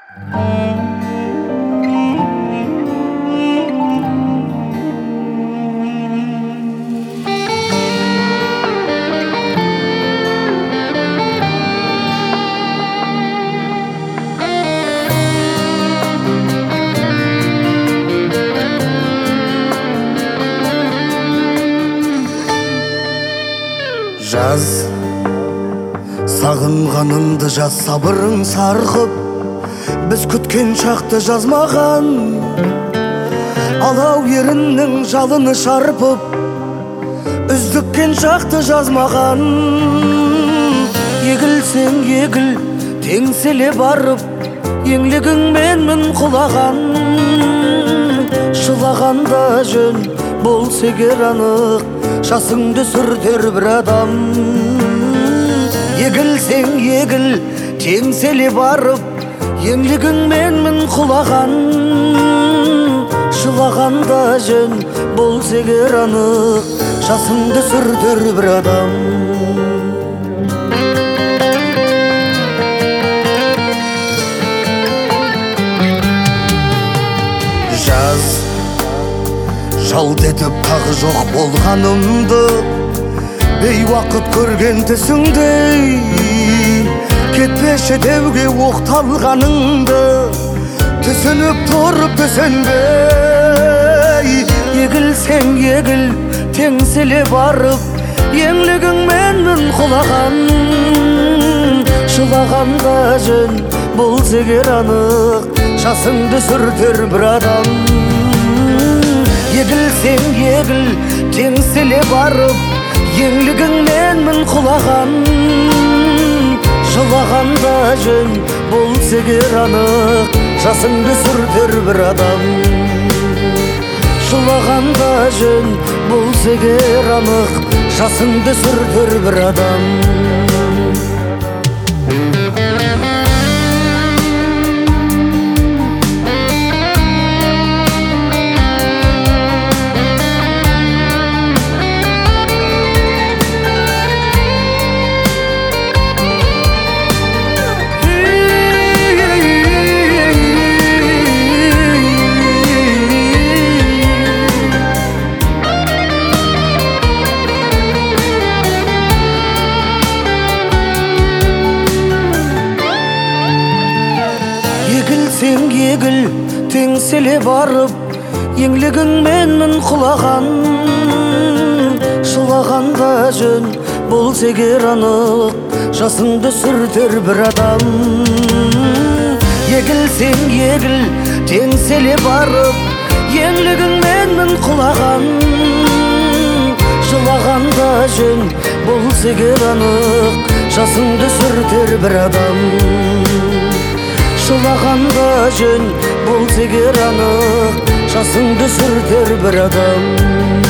Жаз, сағынғанымды жаз, сабырың сарқып, біз күткен шақты жазмаған. Алау еріннің жалыны шарпып, үздіккен шақты жазмаған. Егілсең егіл, теңселе барып, еңлігіңмен мін құлаған. Шылағанда жөн болса егер анық, жасыңды сүртер бір адам. Егілсең егіл, теңселе барып, еңлігіңмен мін құлаған. Шылағанда жөн болса егер анық, жасыңды сүртер бір адам. Жаз, жалт етіп тағы жоқ болғанымды, бейуақыт көрген түсіңдей, кетпеші деуге оқталғаныңды, түсініп тұрып түсінбей. Егілсең егіл, теңселе барып, еңлігіңмен мін құлаған. Шылағанда жөн болса егер анық, жасыңды сүртер бір адам. Егілсең егіл, теңселе барып, еңлігіңмен мін құлаған. Жылағанда жөн болса егер анық, жасыңды сүртер бір адам. Жылағанда жөн болса егер анық, жасыңды сүртер бір адам. Егілсең егіл, теңселе барып, еңлігіңмен мін құлаған. Шылағанда жөн болса егер анық, жасыңды сүртер бір адам. Егілсең егіл, теңселе барып, еңлігіңмен мін құлаған. Шылағанда жөн болса егер анық, жасыңды сүртер бір адам. Шылағанда жөн болса егер анық, жасыңды сүртер бір адам.